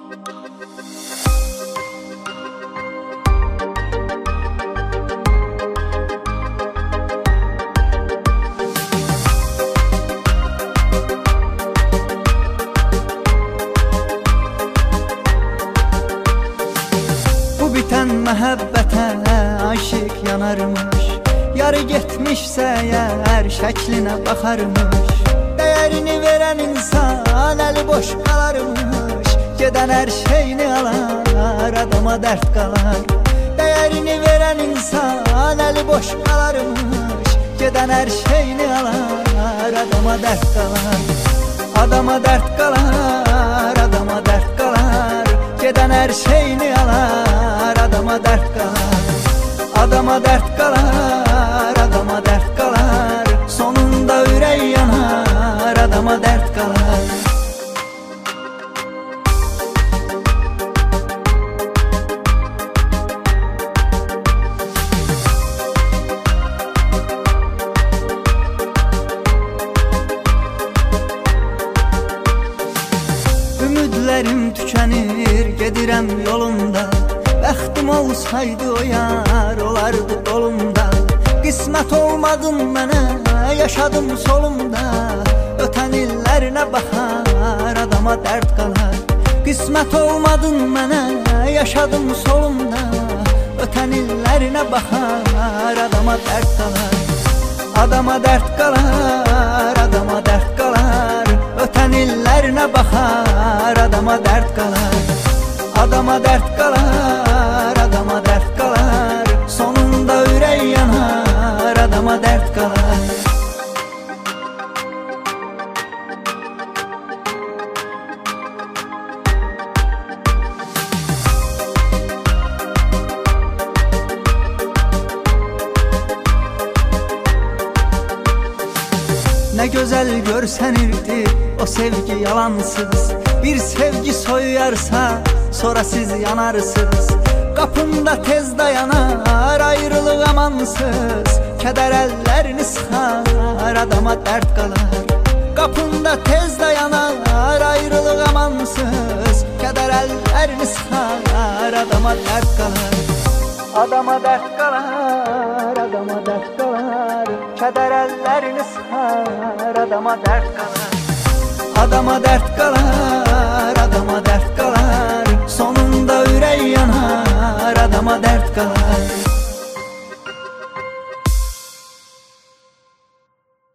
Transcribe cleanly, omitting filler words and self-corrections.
Biten məhəbbətə aşiq yanarmış, yarı getmişsə əgər şəklinə baxarmış. Dəyərini verən insan əli boş qalarmış, gedən hər şeyini alar, adama dərd qalar. Dəyərini verən insan əli boş qalarmış, gedən hər şeyini alar, adama dərd qalar. Adama dərd qalar, adama dərd qalar, gedən hər şeyini alar, adama dərd qalar. Adama dərd qalar, adama dərd qalar, sonunda ürək yanar, adama dərd qalar. Ümidlərim tükənir, gedirəm yolumda. Bəxtim olsaydı o yar, olardı dolumda. Qismət olmadın mənə, yaşadım solumda. Ötən illərinə baxar, adama dərd qalar. Qismət olmadın mənə, yaşadım solumda. Ötən illərinə baxar, adama dərd qalar. Adama dərd qalar, adama dərd qalar, ötən illərinə baxar, adama dərd qalar. Adama dərd qalar, adama dərd qalar, sonunda ürək yanar, adama dərd qalar. Nə gözəl görsənirdi o sevgi yalansız. Bir sevgi soyuyarsa sonra siz yanarsınız. Qapımda tez dayanar ayrılıq amansız. Kədər əllərini sıxar, adama dərd qalar. Qapımda tez dayanar ayrılıq amansız. Kədər əllərini sıxar, adama dərd qalar. Adama dərd qalar, adama dərd qalar, kədər əllərini sıxar, adama dərd qalar. Adama dərd qalar, adama dərd qalar, sonunda ürək yanar, adama dərd qalar.